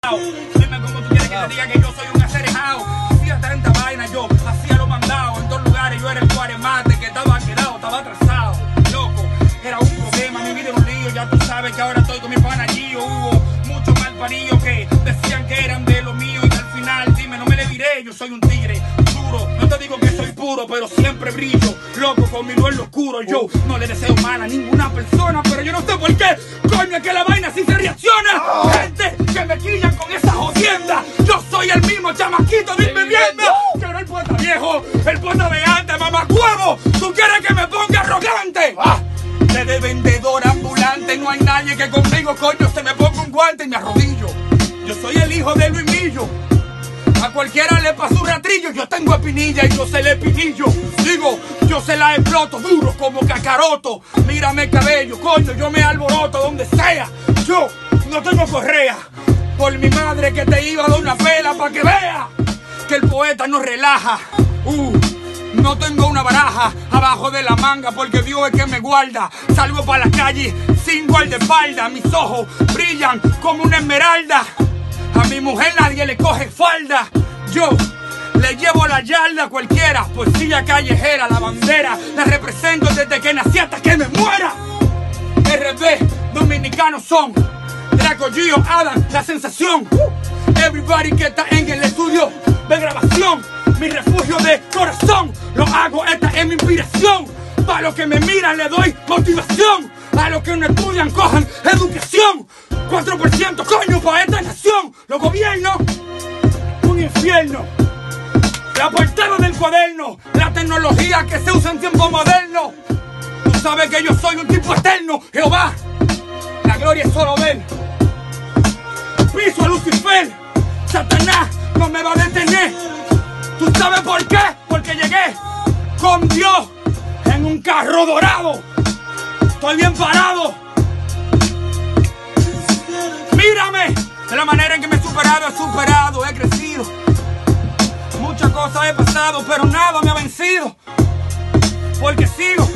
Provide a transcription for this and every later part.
Dime cómo tú quieres que te diga que yo soy un acerejado. Hacía tanta vaina, yo hacía lo mandado. En todos lugares yo era el cuaremate que estaba quedado, estaba atrasado. Loco, era un problema, mi vida era un lío. Ya tú sabes que ahora estoy con mi pana Gio. Hubo muchos malparidos que decían que eran de lo mío y que al final, dime, no me le viré. Yo soy un tigre duro, no te digo que soy puro, pero siempre brillo. Loco, conmigo en lo oscuro. Yo no le deseo mal a ninguna persona, pero yo no sé por qué, coño, que la vaina así se reacciona. Gente que me quillan con esa jodienda. Yo soy el mismo chamaquito de vivienda. Yo no el poeta viejo, el poeta de antes, mamacuevo. ¿Tú quieres que me ponga arrogante? De vendedor ambulante, no hay nadie que conmigo, coño, se me ponga un guante y me arrodillo. Yo soy el hijo de Luis Millo. A cualquiera le pasa un ratrillo, yo tengo espinilla y yo se le pinillo. Digo, yo se la exploto duro como cacaroto. Mírame el cabello, coño, yo me alboroto donde sea. Yo no tengo correa. Por mi madre que te iba a dar una pela pa' que vea que el poeta no relaja. No tengo una baraja abajo de la manga porque Dios es que me guarda. Salgo para la calle sin guardaespaldas. Mis ojos brillan como una esmeralda. A mi mujer nadie le coge falda. Yo le llevo la yarda a cualquiera. Poesía callejera, la bandera la represento desde que nací hasta que me muera. RB, dominicanos son Draco, Gio, Adam, la sensación. Everybody que está en el estudio de grabación, mi refugio de corazón. Lo hago, esta es mi inspiración. Para los que me miran le doy motivación. A los que no estudian cojan educación. 4% coño para esta nación. Los gobiernos, un infierno. La portada del cuaderno, la tecnología que se usa en tiempo moderno. Tú sabes que yo soy un tipo eterno. Jehová, la gloria es solo de él. Piso a Lucifer, Satanás no me va a detener. ¿Tú sabes por qué? Porque llegué con Dios en un carro dorado. Estoy bien parado. Mírame, de la manera en que me he superado, he crecido. Muchas cosas he pasado, pero nada me ha vencido. Porque sigo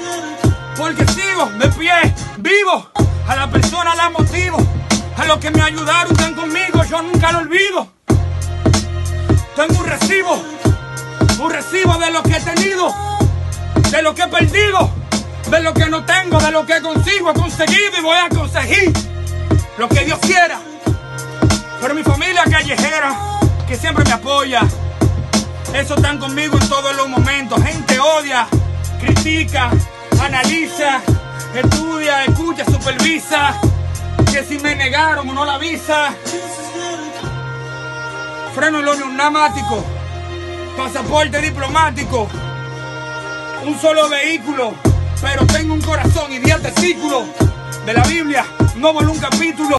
de pie, vivo. A la persona la motivo. A los que me ayudaron, están conmigo, yo nunca lo olvido. Tengo un recibo de lo que he tenido, de lo que he perdido, de lo que no tengo, de lo que consigo, he conseguido y voy a conseguir lo que Dios quiera. Pero mi familia callejera, que siempre me apoya, esos están conmigo en todos los momentos. Gente odia, critica, analiza, estudia, escucha, supervisa. Que si me negaron o no la visa. Freno el neumático, pasaporte diplomático, un solo vehículo, pero tengo un corazón y 10 testículos. De la Biblia no voló un capítulo.